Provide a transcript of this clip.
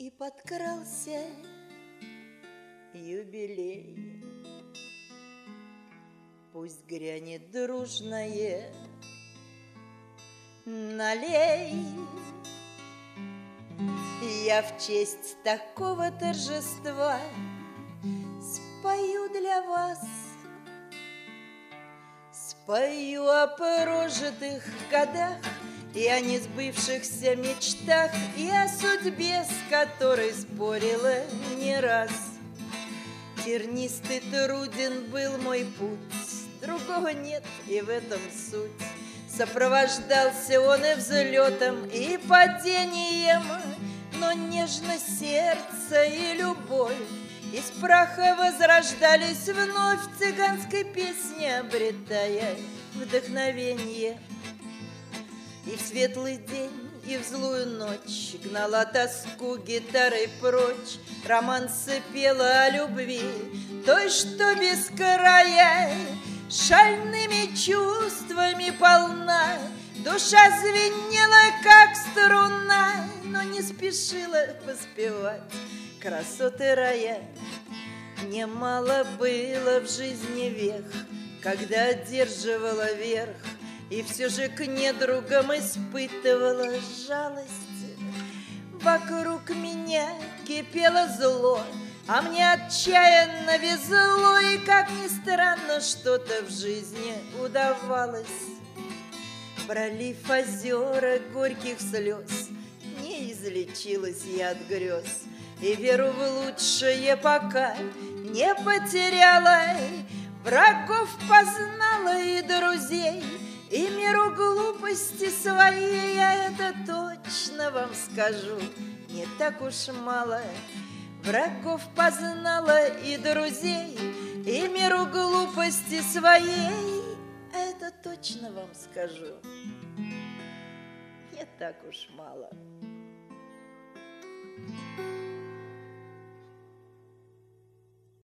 И подкрался юбилей. Пусть грянет дружное налей. Я в честь такого торжества спою для вас. Спою о прожитых годах и о несбывшихся мечтах, и о судьбе, с которой спорила не раз. Тернистый труден был мой путь, другого нет, и в этом суть. Сопровождался он и взлетом, и падением, но нежность сердца и любовь из праха возрождались вновь, в цыганской песне обретая вдохновение. И в светлый день, и в злую ночь гнала тоску гитарой прочь. Романсы пела о любви, той, что без края, шальными чувствами полна. Душа звенела, как струна, но не спешила поспевать красоты рая. Немало было в жизни вех, когда одерживала верх, и все же к недругам испытывала жалость. Вокруг меня кипело зло, а мне отчаянно везло, и, как ни странно, что-то в жизни удавалось. Пролив озера горьких слез, не излечилась я от грез, и веру в лучшее пока не потеряла. Врагов познала и друзей, и миру глупости своей, я это точно вам скажу, не так уж мало. Врагов познала и друзей, и миру глупости своей, это точно вам скажу, не так уж мало.